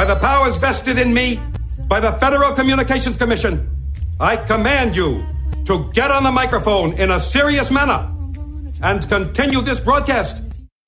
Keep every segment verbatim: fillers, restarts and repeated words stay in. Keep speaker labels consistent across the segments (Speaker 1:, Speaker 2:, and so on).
Speaker 1: by the powers vested in me by the Federal Communications Commission, I command you to get on the microphone in a serious manner and continue this broadcast.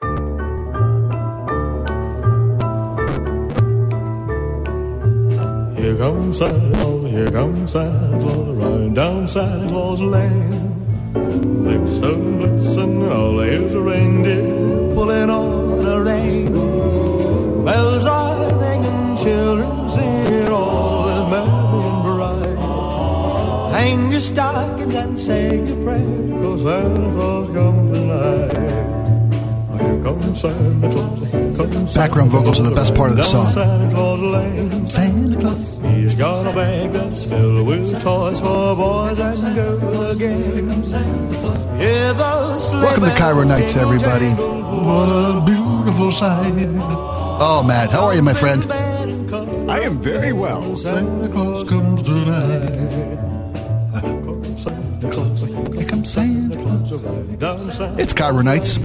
Speaker 2: Here comes Santa Claus, here comes Santa Claus, riding down Santa Claus Lane. Blitzen, blitzen, all here's a reindeer pulling on a rein. Bells are ringing, children singing, all is merry and bright. Hang your stockings and say your prayer, 'cause Santa Claus comes tonight. Here comes Santa Claus, here comes Santa
Speaker 3: Background vocals are the best part of the song.
Speaker 2: Santa Claus Lane.
Speaker 3: Santa Claus.
Speaker 2: He's got a bag that's filled with toys for boys and girls again. Hear those
Speaker 3: Welcome to Cairo Nights, everybody. What a beautiful sight. Oh, Matt, how are you, my friend?
Speaker 4: I am very well.
Speaker 3: Santa Claus comes tonight. Here comes Santa Claus. It's Cairo Nights.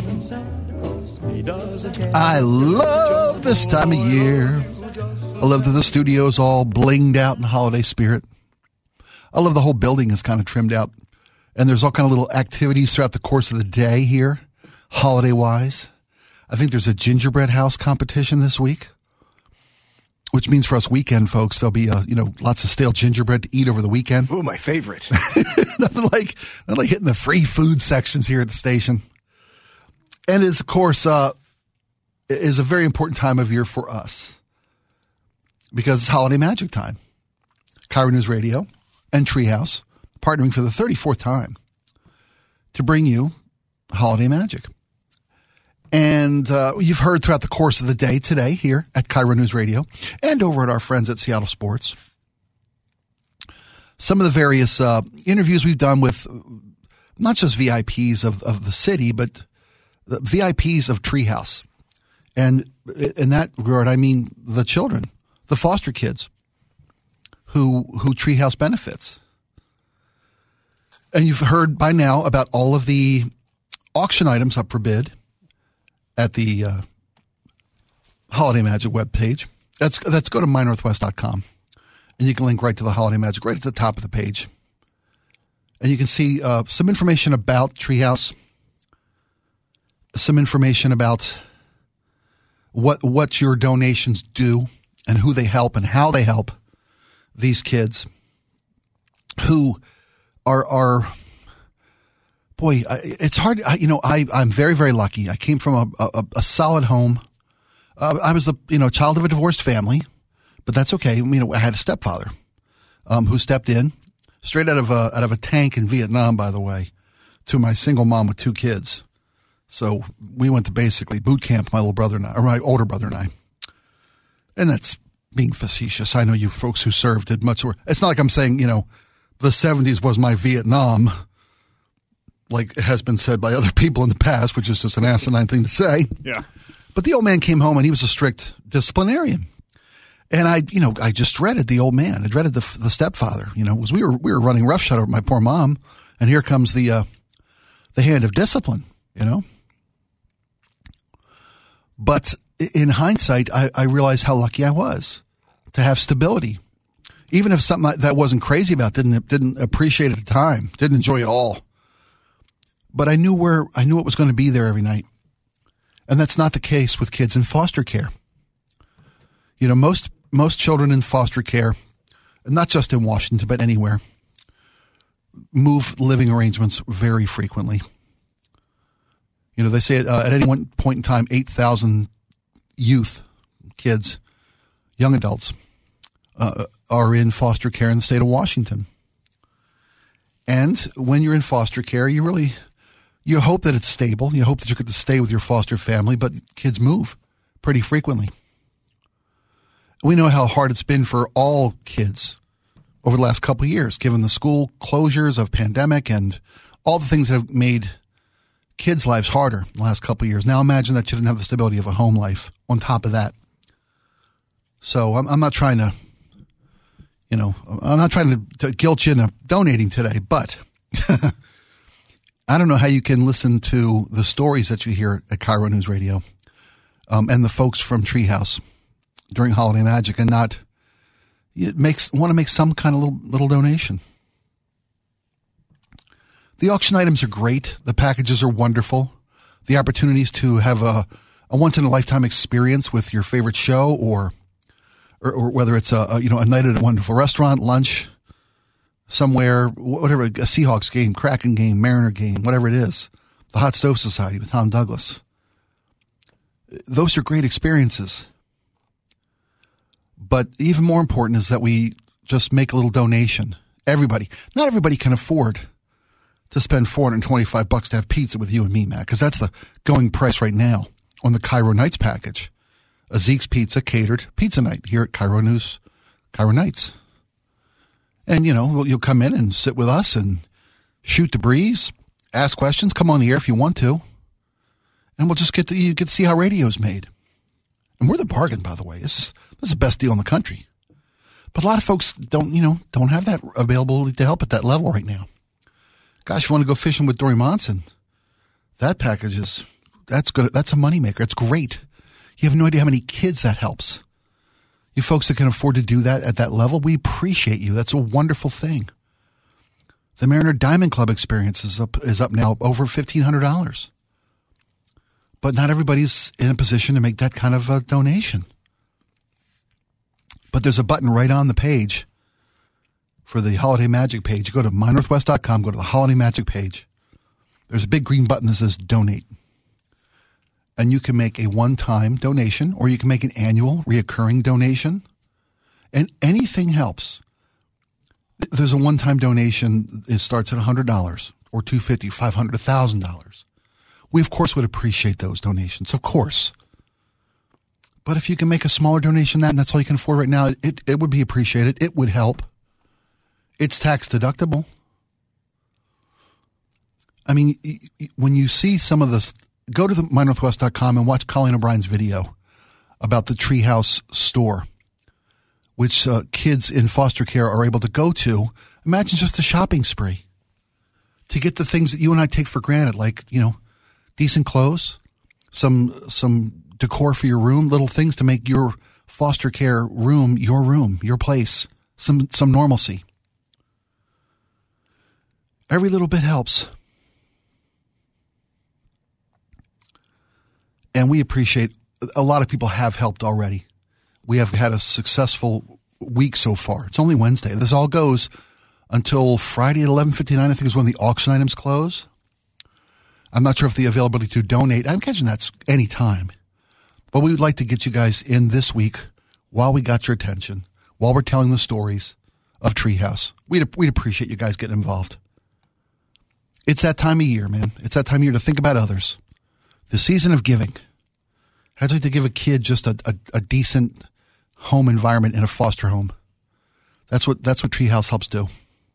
Speaker 3: I love this time of year. I love that the studio's all blinged out in the holiday spirit. I love the whole building is kind of trimmed out. And there's all kind of little activities throughout the course of the day here, holiday-wise. I think there's a gingerbread house competition this week, which means for us weekend folks, there'll be, uh, you know, lots of stale gingerbread to eat over the weekend.
Speaker 4: Ooh, my favorite.
Speaker 3: nothing like nothing like hitting the free food sections here at the station. And is, of course, uh, is a very important time of year for us because it's holiday magic time. Cairo News Radio and Treehouse partnering for the thirty-fourth time to bring you holiday magic. And uh, you've heard throughout the course of the day today here at Cairo News Radio and over at our friends at Seattle Sports, some of the various uh, interviews we've done with not just V I Ps of, of the city, but the V I Ps of Treehouse. And in that regard, I mean the children, the foster kids who who Treehouse benefits. And you've heard by now about all of the auction items up for bid at the uh, Holiday Magic webpage. That's, that's go to my northwest dot com. And you can link right to the Holiday Magic right at the top of the page. And you can see uh, some information about Treehouse, some information about what what your donations do and who they help and how they help these kids who are, are boy, it's hard. I, you know, I, I'm very, very lucky. I came from a, a, a solid home. Uh, I was the, you know, child of a divorced family, but that's okay. You know, I had a stepfather um, who stepped in straight out of a, out of a tank in Vietnam, by the way, to my single mom with two kids. So we went to basically boot camp, my little brother and I, or my older brother and I. And that's being facetious. I know you folks who served did much work. It's not like I'm saying, you know, the seventies was my Vietnam, like it has been said by other people in the past, which is just an asinine thing to say.
Speaker 4: Yeah.
Speaker 3: But the old man came home and he was a strict disciplinarian. And I, you know, I just dreaded the old man. I dreaded the the stepfather, you know, because we were, we were running roughshod over my poor mom. And here comes the, uh, the hand of discipline, you know. But in hindsight, I, I realized how lucky I was to have stability. Even if something that wasn't crazy about, didn't didn't appreciate at the time, didn't enjoy it all. But I knew where I knew it was going to be there every night. And that's not the case with kids in foster care. You know, most most children in foster care, not just in Washington, but anywhere, move living arrangements very frequently. You know, they say uh, at any one point in time, eight thousand youth, kids, young adults, uh, are in foster care in the state of Washington. And when you're in foster care, you really, you hope that it's stable. You hope that you get to stay with your foster family, but kids move pretty frequently. We know how hard it's been for all kids over the last couple of years, given the school closures of pandemic and all the things that have made kids' lives harder in the last couple of years. Now imagine that you didn't have the stability of a home life on top of that. So I'm, I'm not trying to, you know, I'm not trying to, to guilt you into donating today, but I don't know how you can listen to the stories that you hear at Cairo News Radio um, and the folks from Treehouse during Holiday Magic and not it makes want to make some kind of little, little donation. The auction items are great. The packages are wonderful. The opportunities to have a, a once-in-a-lifetime experience with your favorite show or or, or whether it's a, a, you know, a night at a wonderful restaurant, lunch, somewhere, whatever, a Seahawks game, Kraken game, Mariner game, whatever it is, the Hot Stove Society with Tom Douglas. Those are great experiences. But even more important is that we just make a little donation. Everybody, not everybody can afford to spend four hundred twenty-five bucks to have pizza with you and me, Matt, because that's the going price right now on the Cairo Nights package. A Zeke's Pizza catered pizza night here at Cairo News, Cairo Nights. And, you know, you'll come in and sit with us and shoot the breeze, ask questions, come on the air if you want to. And we'll just get to, you get to see how radio's made. And we're the bargain, by the way. This is, this is the best deal in the country. But a lot of folks don't, you know, don't have that availability to help at that level right now. Gosh, if you want to go fishing with Dory Monson, that package is, that's good. That's a moneymaker. It's great. You have no idea how many kids that helps. You folks that can afford to do that at that level, we appreciate you. That's a wonderful thing. The Mariner Diamond Club experience is up, is up now over fifteen hundred dollars. But not everybody's in a position to make that kind of a donation. But there's a button right on the page for the Holiday Magic page. You go to my northwest dot com, go to the Holiday Magic page. There's a big green button that says donate. And you can make a one-time donation or you can make an annual reoccurring donation. And anything helps. There's a one-time donation. It starts at one hundred dollars or two hundred fifty dollars, five hundred dollars, one thousand dollars. We, of course, would appreciate those donations. Of course. But if you can make a smaller donation than that, and that's all you can afford right now, it, it would be appreciated. It would help. It's tax deductible. I mean, when you see some of this, go to the my northwest dot com and watch Colleen O'Brien's video about the Treehouse store, which uh, kids in foster care are able to go to. Imagine just a shopping spree to get the things that you and I take for granted, like, you know, decent clothes, some some decor for your room, little things to make your foster care room your room, your place, some some normalcy. Every little bit helps. And we appreciate, a lot of people have helped already. We have had a successful week so far. It's only Wednesday. This all goes until Friday at eleven fifty-nine, I think is when the auction items close. I'm not sure if the availability to donate, I'm catching that's any time. But we would like to get you guys in this week while we got your attention, while we're telling the stories of Treehouse. We'd, we'd appreciate you guys getting involved. It's that time of year, man. It's that time of year to think about others. The season of giving. I'd like to give a kid just a, a, a decent home environment in a foster home. That's what that's what Treehouse helps do.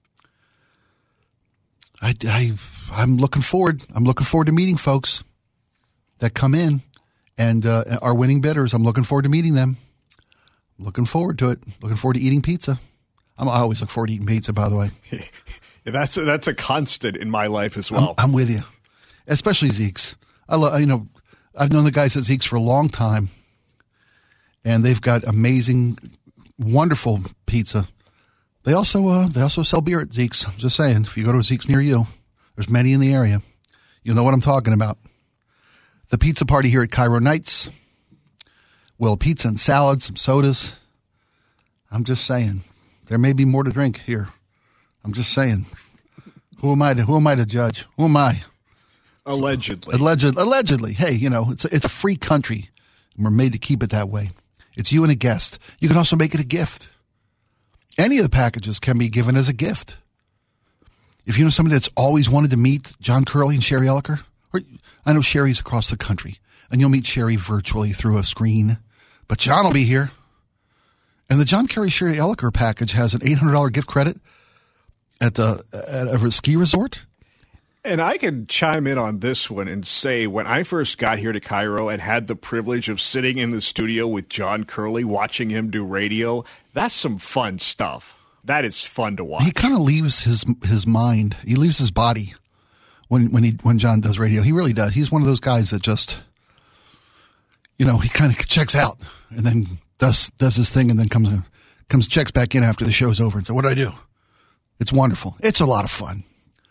Speaker 3: I, I, I'm looking forward. I'm looking forward to meeting folks that come in and uh, are winning bidders. I'm looking forward to meeting them. I'm looking forward to it. Looking forward to eating pizza. I'm, I always look forward to eating pizza, by the way.
Speaker 4: Yeah, that's a, that's a constant in my life as well.
Speaker 3: I'm, I'm with you, especially Zeke's. I love, you know, I've known the guys at Zeke's for a long time, and they've got amazing, wonderful pizza. They also uh, they also sell beer at Zeke's. I'm just saying, if you go to a Zeke's near you, there's many in the area. You'll know what I'm talking about. The pizza party here at Cairo Nights. Well, pizza and salads, some sodas. I'm just saying, there may be more to drink here. I'm just saying. Who am I to who am I to judge? Who am I?
Speaker 4: Allegedly.
Speaker 3: Alleged, allegedly. Hey, you know, it's a, it's a free country, and we're made to keep it that way. It's you and a guest. You can also make it a gift. Any of the packages can be given as a gift. If you know somebody that's always wanted to meet John Curley and Sherry Elliker, or I know Sherry's across the country, and you'll meet Sherry virtually through a screen, but John will be here. And the John Curley Sherry Elliker package has an eight hundred dollars gift credit at the at a ski resort.
Speaker 4: And I can chime in on this one and say, when I first got here to Cairo and had the privilege of sitting in the studio with John Curley, watching him do radio, that's some fun stuff. That is fun to watch.
Speaker 3: He kind of leaves his his mind. He leaves his body when when he when John does radio. He really does. He's one of those guys that just, you know, he kind of checks out and then does does his thing, and then comes in, comes checks back in after the show's over and says, "What did I do?" It's wonderful. It's a lot of fun.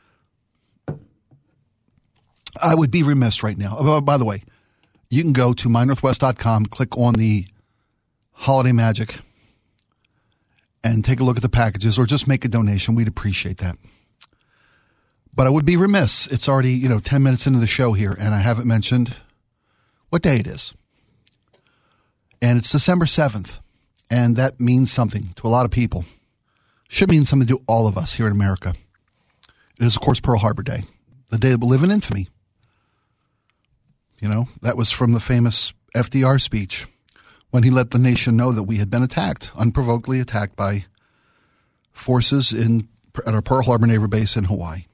Speaker 3: I would be remiss right now. Oh, by the way, you can go to my northwest dot com, click on the Holiday Magic, and take a look at the packages, or just make a donation. We'd appreciate that. But I would be remiss. It's already, you know, ten minutes into the show here, and I haven't mentioned what day it is. And it's December seventh, and that means something to a lot of people. Should mean something to all of us here in America. It is, of course, Pearl Harbor Day, the day that will live in infamy. You know, that was from the famous F D R speech when he let the nation know that we had been attacked, unprovokedly attacked by forces in at our Pearl Harbor Naval Base in Hawaii.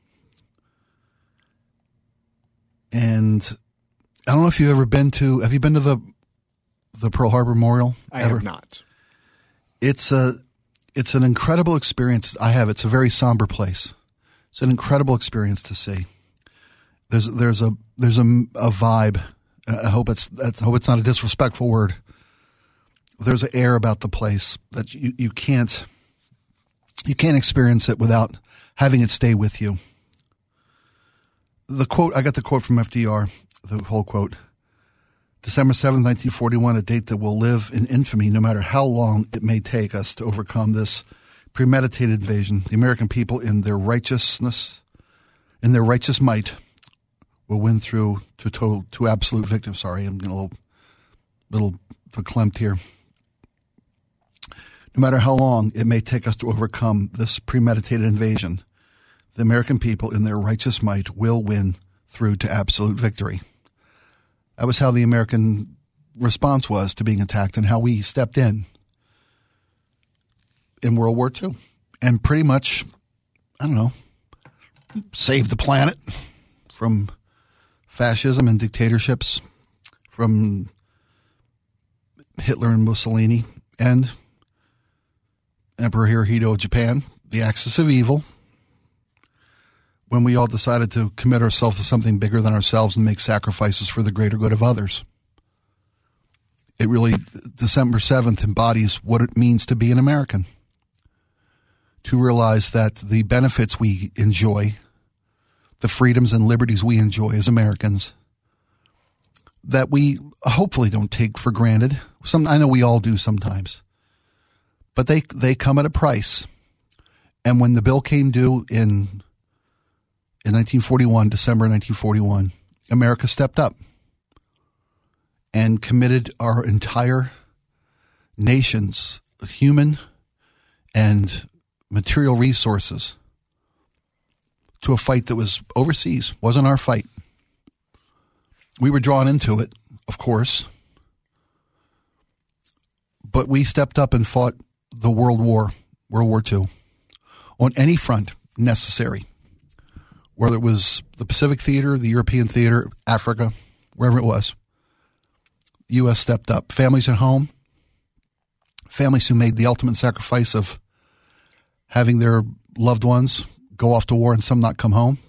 Speaker 3: And I don't know if you've ever been to, have you been to the the Pearl Harbor Memorial?
Speaker 4: I
Speaker 3: ever?
Speaker 4: have not.
Speaker 3: It's a, it's an incredible experience. I have. It's a very somber place. It's an incredible experience to see. There's there's a there's a, a vibe. I hope it's I hope it's not a disrespectful word. There's an air about the place that you, you can't you can't experience it without having it stay with you. The quote, I got the quote from F D R, the whole quote. December seventh, nineteen forty-one, a date that will live in infamy no matter how long it may take us to overcome this premeditated invasion. The American people in their righteousness, in their righteous might, will win through to total, to absolute victory. Sorry, I'm getting a little, little verklempt here. No matter how long it may take us to overcome this premeditated invasion, the American people in their righteous might will win through to absolute victory. That was how the American response was to being attacked and how we stepped in in World War Two. And pretty much, I don't know, saved the planet from fascism and dictatorships, from Hitler and Mussolini, and Emperor Hirohito of Japan, the axis of evil, when we all decided to commit ourselves to something bigger than ourselves and make sacrifices for the greater good of others. It really, December seventh embodies what it means to be an American. To realize that the benefits we enjoy, the freedoms and liberties we enjoy as Americans, that we hopefully don't take for granted. Some, I know we all do sometimes. But they they come at a price. And when the bill came due in in nineteen forty-one, December nineteen forty-one, America stepped up and committed our entire nation's human and material resources to a fight that was overseas, wasn't our fight. We were drawn into it, of course, but we stepped up and fought the World War, World War Two, on any front necessary, whether it was the Pacific Theater, the European Theater, Africa, wherever it was. The U S stepped up. Families at home, families who made the ultimate sacrifice of having their loved ones go off to war and some not come home.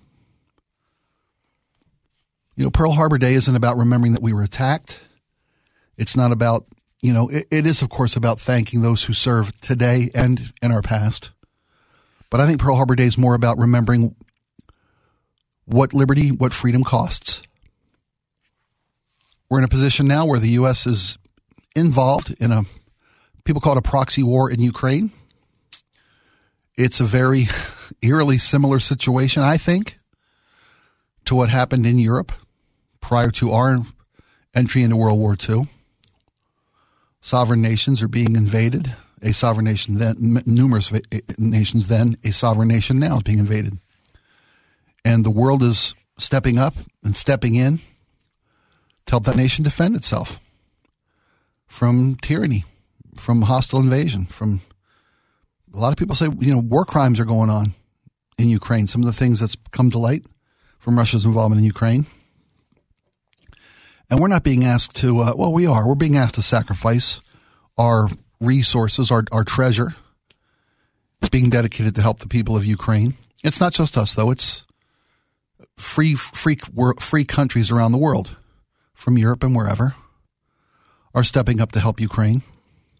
Speaker 3: You know, Pearl Harbor Day isn't about remembering that we were attacked. It's not about, you know, it, it is, of course, about thanking those who served today and in our past. But I think Pearl Harbor Day is more about remembering what liberty, what freedom costs. We're in a position now where the U S is involved in a, people call it a proxy war in Ukraine. It's a very eerily similar situation, I think, to what happened in Europe prior to our entry into World War Two. Sovereign nations are being invaded. A sovereign nation then, numerous nations then, a sovereign nation now is being invaded. And the world is stepping up and stepping in to help that nation defend itself from tyranny, from hostile invasion, from a lot of people say, you know, war crimes are going on in Ukraine. Some of the things that's come to light from Russia's involvement in Ukraine. And we're not being asked to, uh, well, we are. We're being asked to sacrifice our resources, our, our treasure. It's being dedicated to help the people of Ukraine. It's not just us, though. It's free, free, free countries around the world, from Europe and wherever, are stepping up to help Ukraine.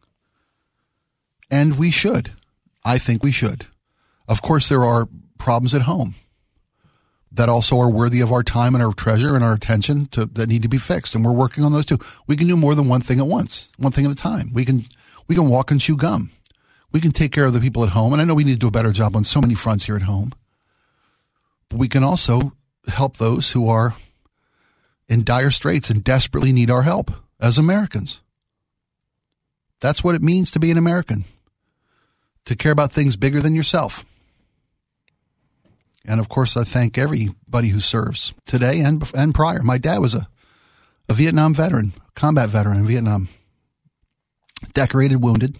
Speaker 3: And we should. I think we should. Of course, there are problems at home that also are worthy of our time and our treasure and our attention to, that need to be fixed. And we're working on those too. We can do more than one thing at once, one thing at a time. We can, we can walk and chew gum. We can take care of the people at home. And I know we need to do a better job on so many fronts here at home. But we can also help those who are in dire straits and desperately need our help as Americans. That's what it means to be an American, to care about things bigger than yourself. And, of course, I thank everybody who serves today and and prior. My dad was a, a Vietnam veteran, combat veteran in Vietnam, decorated, wounded.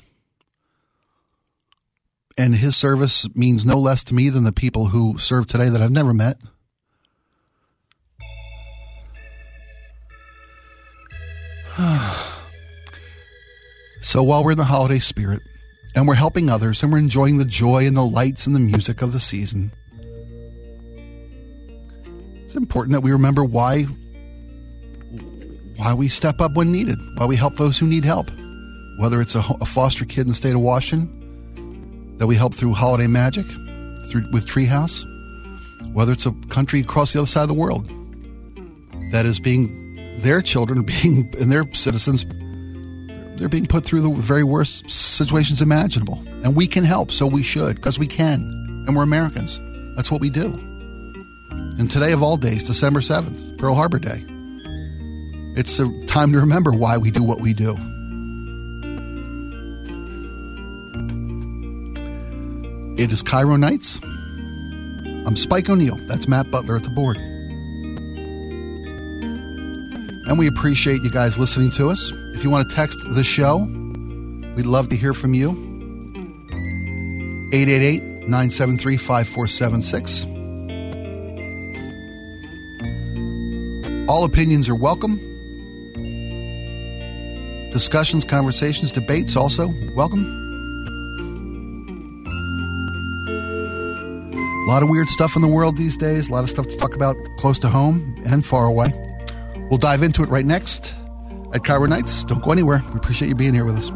Speaker 3: And his service means no less to me than the people who serve today that I've never met. So while we're in the holiday spirit and we're helping others and we're enjoying the joy and the lights and the music of the season, it's important that we remember why, why we step up when needed, why we help those who need help, whether it's a, a foster kid in the state of Washington that we help through Holiday Magic, through with Treehouse, whether it's a country across the other side of the world that is being, their children being, and their citizens, they're being put through the very worst situations imaginable. And we can help, so we should, because we can. And we're Americans. That's what we do. And today of all days, December seventh, Pearl Harbor Day, it's a time to remember why we do what we do. It is Cairo Nights. I'm Spike O'Neill. That's Matt Butler at the board. And we appreciate you guys listening to us. If you want to text the show, we'd love to hear from you. eight eight eight, nine seven three, five four seven six. All opinions are welcome. Discussions, conversations, debates also welcome. A lot of weird stuff in the world these days. A lot of stuff to talk about close to home and far away. We'll dive into it right next at Cairo Nights. Don't go anywhere. We appreciate you being here with us.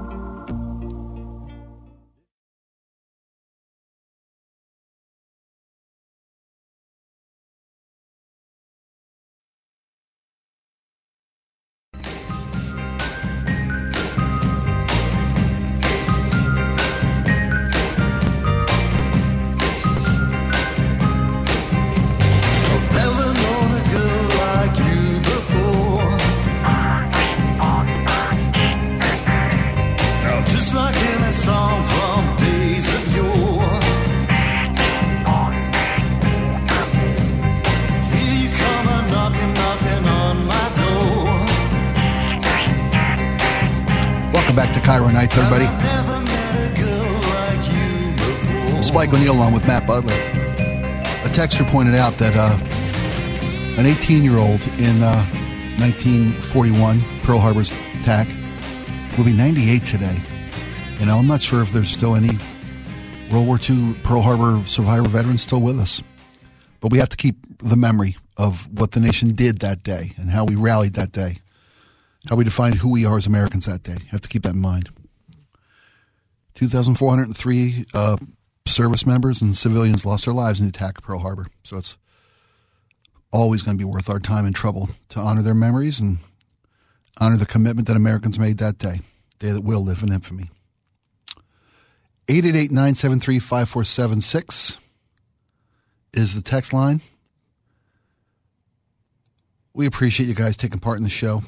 Speaker 3: Back to Cairo Nights, everybody. Spike O'Neill along with Matt Butler. A texter pointed out that uh, an eighteen-year-old in uh, nineteen forty-one, Pearl Harbor's attack, will be ninety-eight today. You know, I'm not sure if there's still any World War Two Pearl Harbor survivor veterans still with us. But we have to keep the memory of what the nation did that day and how we rallied that day. How we defined who we are as Americans that day. You have to keep that in mind. two thousand four hundred three uh, service members and civilians lost their lives in the attack of Pearl Harbor. So it's always going to be worth our time and trouble to honor their memories and honor the commitment that Americans made that day, day that will live in infamy. eight eight eight, nine seven three, five four seven six is the text line. We appreciate you guys taking part in the show.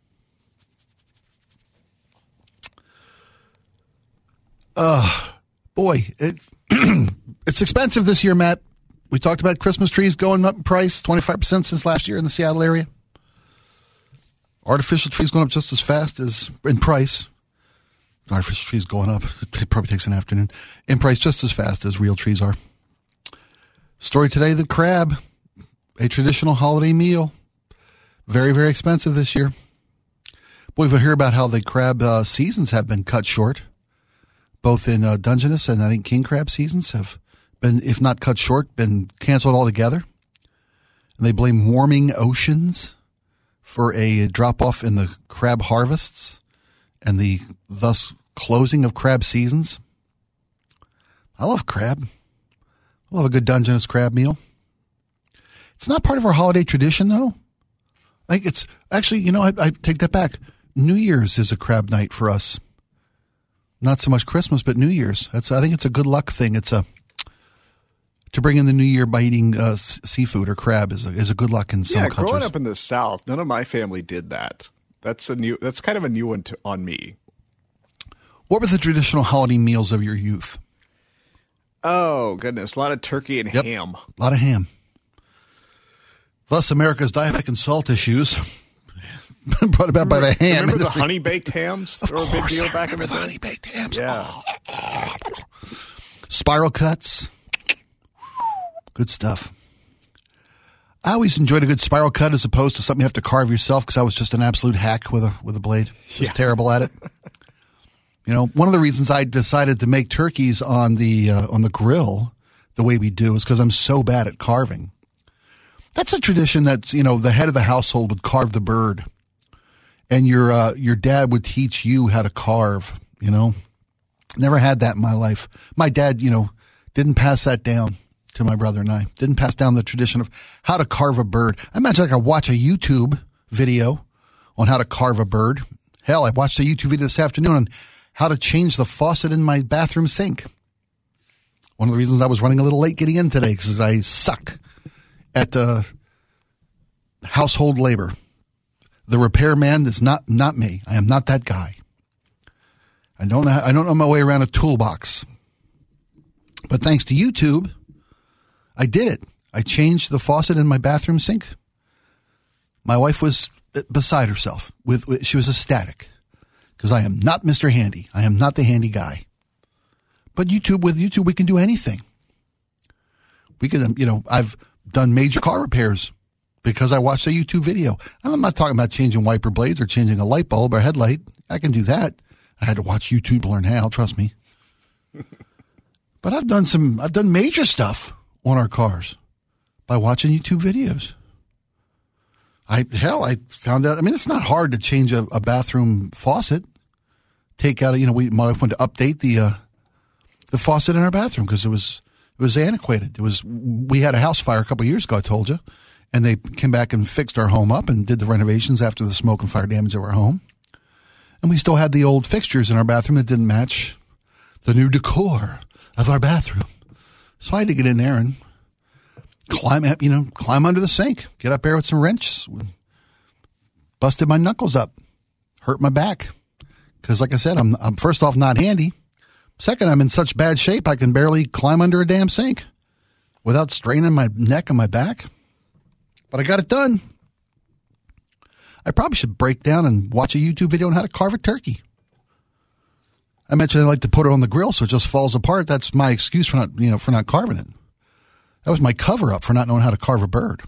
Speaker 3: Uh, boy, it, it's expensive this year, Matt. We talked about Christmas trees going up in price, twenty-five percent since last year in the Seattle area. Artificial trees going up just as fast as in price. Artificial trees going up. It probably takes an afternoon. In price just as fast as real trees are. Story today, the crab, a traditional holiday meal. Very, very expensive this year. Boy, we've heard about how the crab uh, seasons have been cut short. Both in uh, Dungeness and I think king crab seasons have been, if not cut short, been canceled altogether. And they blame warming oceans for a drop-off in the crab harvests and the thus closing of crab seasons. I love crab. I love a good Dungeness crab meal. It's not part of our holiday tradition, though. Like it's actually, you know, I, I take that back. New Year's is a crab night for us. Not so much Christmas, but New Year's. That's I think it's a good luck thing. It's a to bring in the new year by eating uh, s- seafood or crab is a, is a good luck in some
Speaker 4: yeah,
Speaker 3: cultures.
Speaker 4: Growing up in the South, none of my family did that. That's a new. That's kind of a new one to, on me.
Speaker 3: What were the traditional holiday meals of your youth?
Speaker 4: Oh goodness, a lot of turkey and
Speaker 3: Yep.
Speaker 4: ham.
Speaker 3: A lot of ham. Thus, America's diabetic and salt issues brought about by the ham.
Speaker 4: Remember the
Speaker 3: industry.
Speaker 4: honey baked hams?
Speaker 3: Of
Speaker 4: They were a big
Speaker 3: course,
Speaker 4: deal
Speaker 3: I
Speaker 4: back in
Speaker 3: remember
Speaker 4: the
Speaker 3: the
Speaker 4: day.
Speaker 3: honey baked hams.
Speaker 4: Yeah.
Speaker 3: Oh. Spiral cuts. Good stuff. I always enjoyed a good spiral cut as opposed to something you have to carve yourself because I was just an absolute hack with a with a blade. Just
Speaker 4: Yeah.
Speaker 3: terrible at it. You know, one of the reasons I decided to make turkeys on the uh, on the grill the way we do is because I'm so bad at carving. That's a tradition that, you know, the head of the household would carve the bird, and your uh, your dad would teach you how to carve. You know, never had that in my life. My dad, you know, didn't pass that down to my brother and I. Didn't pass down the tradition of how to carve a bird. I imagine I could watch a YouTube video on how to carve a bird. Hell, I watched a YouTube video this afternoon on how to change the faucet in my bathroom sink. One of the reasons I was running a little late getting in today because I suck at uh, household labor. The repairman is not not me. I am not that guy. I don't know. I don't know my way around a toolbox. But thanks to YouTube, I did it. I changed the faucet in my bathroom sink. My wife was beside herself. With, with she was ecstatic because I am not Mister Handy. I am not the handy guy. But YouTube, with YouTube, we can do anything. We can, you know, I've done major car repairs because I watched a YouTube video. I'm not talking about changing wiper blades or changing a light bulb or headlight. I can do that. I had to watch YouTube to learn how, trust me. But I've done some, I've done major stuff on our cars by watching YouTube videos. I, hell, I found out, I mean, it's not hard to change a, a bathroom faucet. Take out, you know, we, my wife wanted to update the, uh, the faucet in our bathroom because it was, it was antiquated. It was, we had a house fire a couple of years ago, I told you, and they came back and fixed our home up and did the renovations after the smoke and fire damage of our home. And we still had the old fixtures in our bathroom that didn't match the new decor of our bathroom. So I had to get in there and climb up, you know, climb under the sink, get up there with some wrenches, busted my knuckles up, hurt my back. Because like I said, I'm, I'm first off not handy. Second, I'm in such bad shape I can barely climb under a damn sink without straining my neck and my back. But I got it done. I probably should break down and watch a YouTube video on how to carve a turkey. I mentioned I like to put it on the grill so it just falls apart. That's my excuse for not, you know, for not carving it. That was my cover up for not knowing how to carve a bird.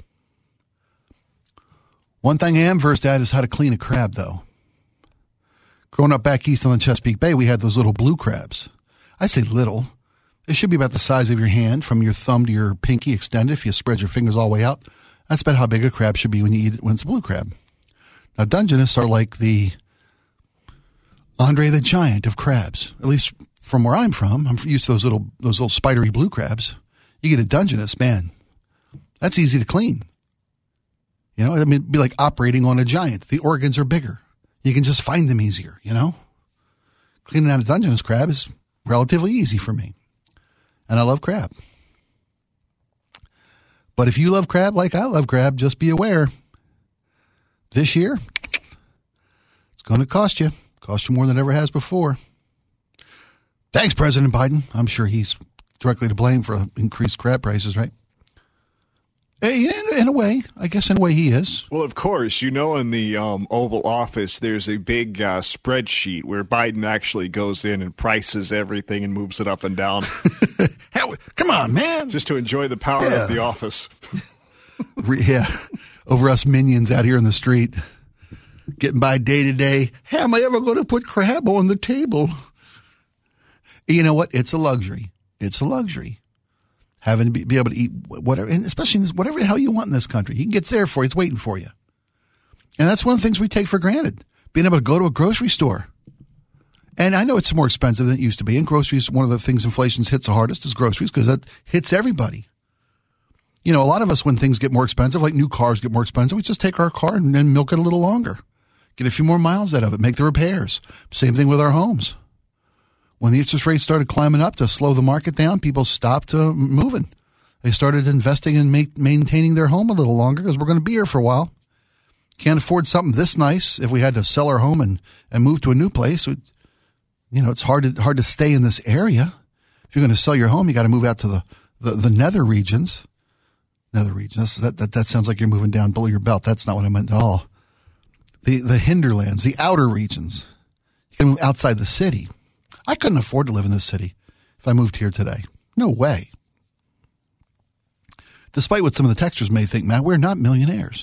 Speaker 3: One thing I am versed at is how to clean a crab, though. Growing up back east on the Chesapeake Bay, we had those little blue crabs. I say little. They should be about the size of your hand, from your thumb to your pinky extended if you spread your fingers all the way out. That's about how big a crab should be when you eat it when it's a blue crab. Now, Dungeness are like the Andre the Giant of crabs. At least from where I'm from. I'm used to those little those little spidery blue crabs. You get a Dungeness, man, that's easy to clean. You know, I mean, it'd be like operating on a giant. The organs are bigger. You can just find them easier, you know? Cleaning out a Dungeness crab is relatively easy for me. And I love crab. But if you love crab like I love crab, just be aware. This year, it's going to cost you. Cost you more than it ever has before. Thanks, President Biden. I'm sure he's directly to blame for increased crab prices, right? In, in a way, I guess in a way he is.
Speaker 4: Well, of course, you know, in the um, Oval Office, there's a big uh, spreadsheet where Biden actually goes in and prices everything and moves it up and down.
Speaker 3: Hell, come on, man.
Speaker 4: Just to enjoy the power
Speaker 3: Yeah.
Speaker 4: of the office.
Speaker 3: Yeah, over us minions out here in the street, getting by day to day. How am I ever going to put crab on the table? You know what? It's a luxury. It's a luxury. Having to be, be able to eat whatever, and especially in this, whatever the hell you want in this country. He gets there for you. It's waiting for you. And that's one of the things we take for granted. Being able to go to a grocery store And I know it's more expensive than it used to be. And groceries, one of the things inflation hits the hardest is groceries because that hits everybody. You know, a lot of us, when things get more expensive, like new cars get more expensive, we just take our car and then milk it a little longer. Get a few more miles out of it, make the repairs. Same thing with our homes. When the interest rates started climbing up to slow the market down, people stopped uh, moving. They started investing in ma- maintaining their home a little longer because we're going to be here for a while. Can't afford something this nice if we had to sell our home and, and move to a new place. It, you know, it's hard to hard to stay in this area. If you're going to sell your home, you got to move out to the, the, the nether regions. Nether regions. That, that that sounds like you're moving down below your belt. That's not what I meant at all. The the hinterlands, the outer regions. You can move outside the city. I couldn't afford to live in this city if I moved here today. No way. Despite what some of the texters may think, Matt, we're not millionaires.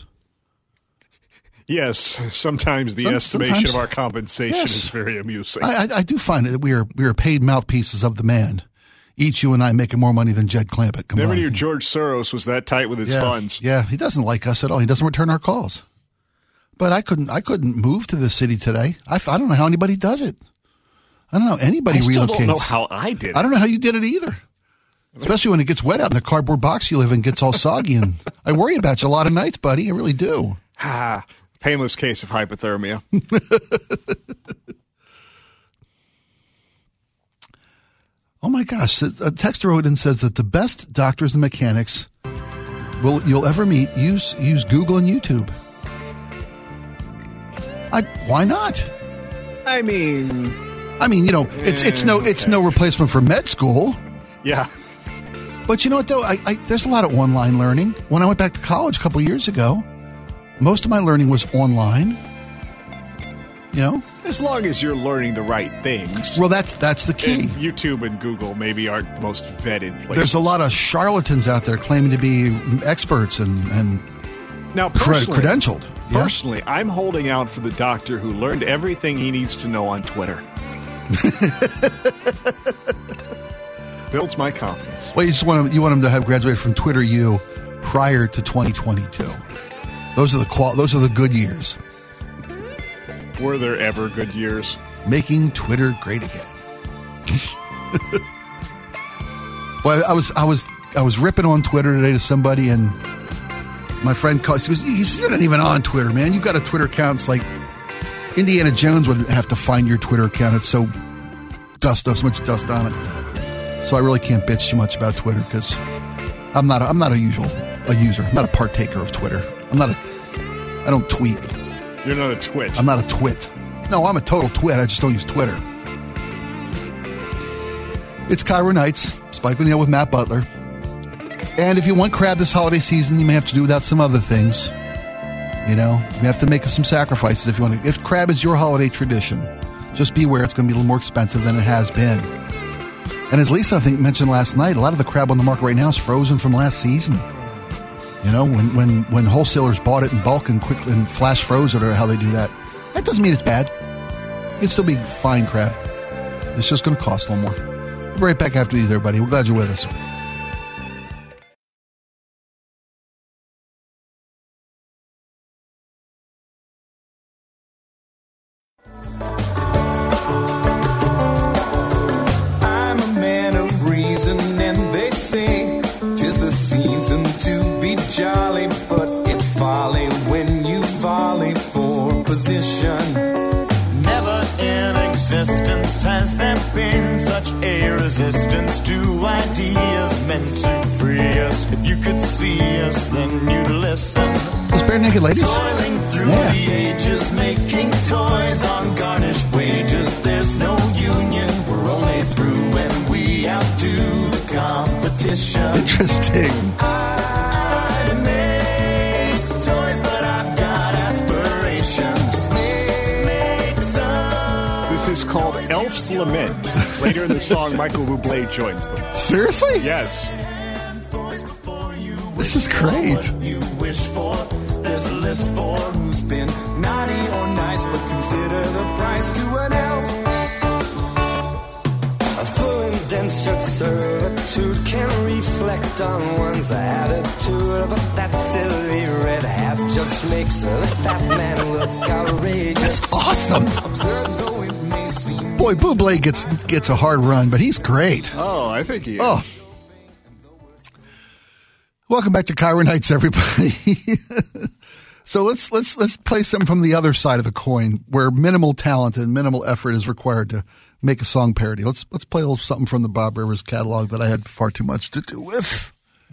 Speaker 4: Yes, sometimes the
Speaker 3: Some,
Speaker 4: estimation
Speaker 3: sometimes,
Speaker 4: of our compensation
Speaker 3: yes.
Speaker 4: is very amusing.
Speaker 3: I, I, I do find that we are we are paid mouthpieces of the man. Each you and I making more money than Jed Clampett combined.
Speaker 4: Never knew George Soros was that tight with his
Speaker 3: yeah,
Speaker 4: funds.
Speaker 3: Yeah, he doesn't like us at all. He doesn't return our calls. But I couldn't I couldn't move to the city today. I, I don't know how anybody does it. I don't know anybody
Speaker 4: I still
Speaker 3: relocates.
Speaker 4: don't know how I did it.
Speaker 3: I don't know how you did it either. Especially when it gets wet out and the cardboard box you live in gets all soggy. And I worry about you a lot of nights, buddy. I really do.
Speaker 4: Ah, painless case of hypothermia.
Speaker 3: Oh my gosh! A texter wrote and says that the best doctors and mechanics will you'll ever meet use use Google and YouTube. I why not?
Speaker 4: I mean,
Speaker 3: I mean, you know, it's it's no it's no replacement for med school.
Speaker 4: yeah.
Speaker 3: But you know what though? I, I there's a lot of online learning. When I went back to college a couple of years ago, most of my learning was online. You know,
Speaker 4: As long as you're learning the right things.
Speaker 3: well that's that's the key.
Speaker 4: And YouTube and Google maybe aren't the most vetted places.
Speaker 3: There's a lot of charlatans out there claiming to be experts and and
Speaker 4: now,
Speaker 3: cred-
Speaker 4: personally,
Speaker 3: credentialed. Yeah?
Speaker 4: Personally, I'm holding out for the doctor who learned everything he needs to know on Twitter. Builds my confidence.
Speaker 3: Well, you just want him, you want him to have graduated from Twitter U prior to twenty twenty-two. Those are the qual- Those are the good years.
Speaker 4: Were there ever good years?
Speaker 3: Making Twitter great again. Well, I was I was I was ripping on Twitter today to somebody, and my friend called. He goes, "He's- "You're not even on Twitter, man. You got a Twitter account. It's like Indiana Jones would have to find your Twitter account. It's so dust, so much dust on it. So I really can't bitch too much about Twitter because I'm not a, I'm not a usual a user. I'm not a partaker of Twitter. I'm not a I don't tweet.
Speaker 4: You're not a twit.
Speaker 3: I'm not a twit. No, I'm a total twit. I just don't use Twitter. It's Cairo Nights, Spike O'Neill with Matt Butler. And if you want crab this holiday season, you may have to do without some other things. You know, you have to make some sacrifices if you want to. If crab is your holiday tradition, just be aware it's going to be a little more expensive than it has been. And as Lisa, I think, mentioned last night, a lot of the crab on the market right now is frozen from last season. You know, when when, when wholesalers bought it in bulk and quickly and flash froze it, or how they do that. That doesn't mean it's bad. It can still be fine crab. It's just going to cost a little more. We'll be right back after these, everybody. We're glad you're with us.
Speaker 5: I'm a man of reason, and they say 'tis the season to be jolly, but it's folly when you volley for position.
Speaker 6: Never in existence has there been such a resistance to ideas meant to free us. If you could see us, then you'd listen.
Speaker 3: Those bare naked ladies.
Speaker 6: Toiling through
Speaker 3: Yeah.
Speaker 6: the ages, making toys on garnished wages. There's no union, we're only through when we outdo the competition.
Speaker 3: Interesting.
Speaker 6: I make toys, but I've got aspirations. Make some.
Speaker 4: This is called Elf's Lament. Later in the song, Michael Bublé joins them.
Speaker 3: Seriously?
Speaker 4: Yes.
Speaker 3: This is great.
Speaker 6: You wish for. There's a list for
Speaker 5: Who's been naughty or nice, but consider the price to an elf. A full indentured servitude can reflect on one's attitude, but that silly red hat just makes a fat man look outrageous.
Speaker 3: That's awesome.
Speaker 5: Absurd though it may seem
Speaker 3: Boy, Bublé gets gets a hard run, but he's great.
Speaker 4: Oh, I think he is.
Speaker 3: Oh. Welcome back to Cairo Nights, everybody. So let's let's let's play something from the other side of the coin, where minimal talent and minimal effort is required to make a song parody. Let's let's play a little something from the Bob Rivers catalog that I had far too much to do with.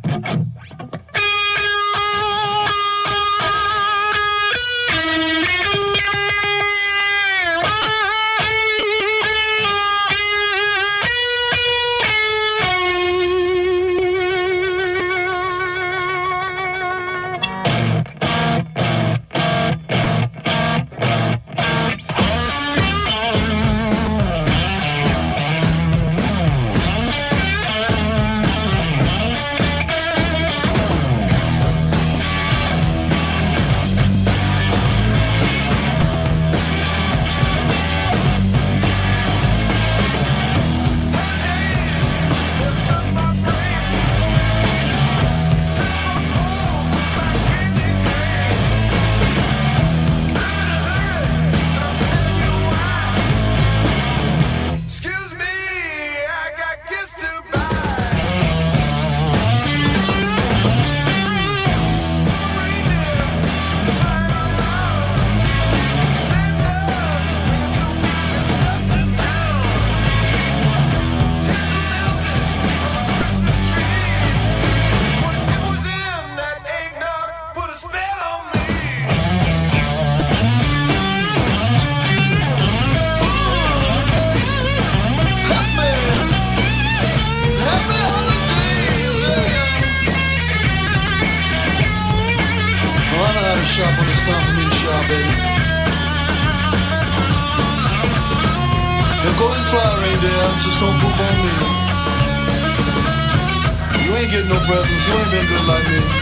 Speaker 7: Shop when it's time for me to shop, baby. Now go ahead and fly, reindeer, just don't poop on me. You ain't getting no presents, you ain't been good like me.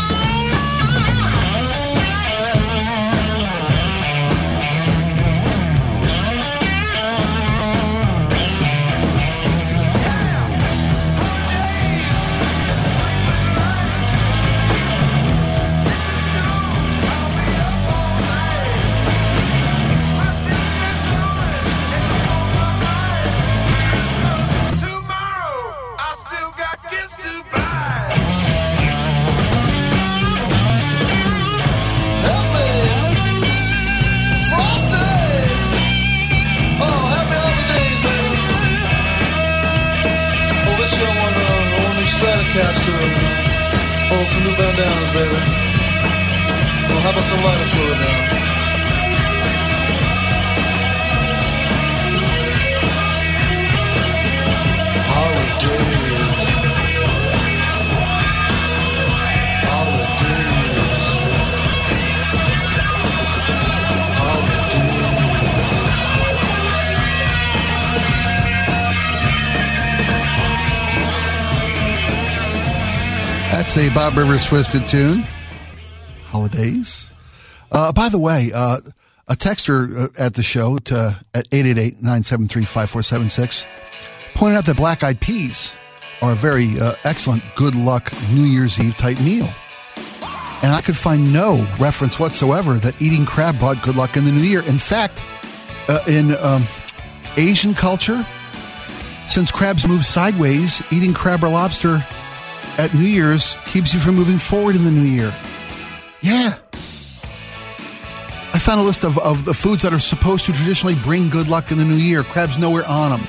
Speaker 7: Oh, some new bandanas, baby. Well, how about some lighter fluid now? Holidays. Holidays.
Speaker 3: That's a Bob Rivers twisted tune. Holidays. Uh, by the way, uh, a texter at the show to, at eight eight eight, nine seven three, five four seven six pointed out that Black Eyed Peas are a very uh, excellent good luck New Year's Eve type meal. And I could find no reference whatsoever that eating crab brought good luck in the new year. In fact, uh, in um, Asian culture, since crabs move sideways, eating crab or lobster at New Year's keeps you from moving forward in the new year. Yeah. I found a list of, of the foods that are supposed to traditionally bring good luck in the new year. Crab's nowhere on them.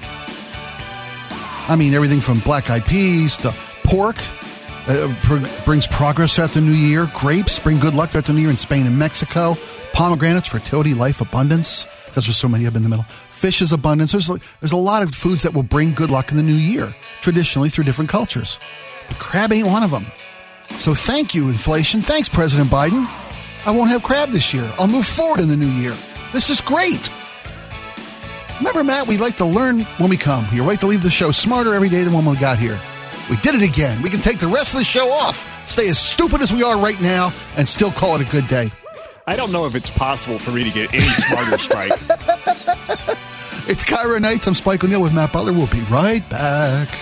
Speaker 3: I mean, everything from black-eyed peas to pork uh, pr- brings progress throughout the new year. Grapes bring good luck throughout the new year in Spain and Mexico. Pomegranates, fertility, life, abundance, because there's so many up in the middle. Fish is abundance. There's, there's a lot of foods that will bring good luck in the new year, traditionally through different cultures. But crab ain't one of them. So thank you, inflation. Thanks, President Biden. I won't have crab this year. I'll move forward in the new year. This is great. Remember, Matt, we like to learn when we come here. We like to leave the show smarter every day than when we got here. We did it again. We can take the rest of the show off, stay as stupid as we are right now, and still call it a good day.
Speaker 4: I don't know if it's possible for me to get any smarter, Spike.
Speaker 3: It's Cairo Nights. I'm Spike O'Neill with Matt Butler. We'll be right back.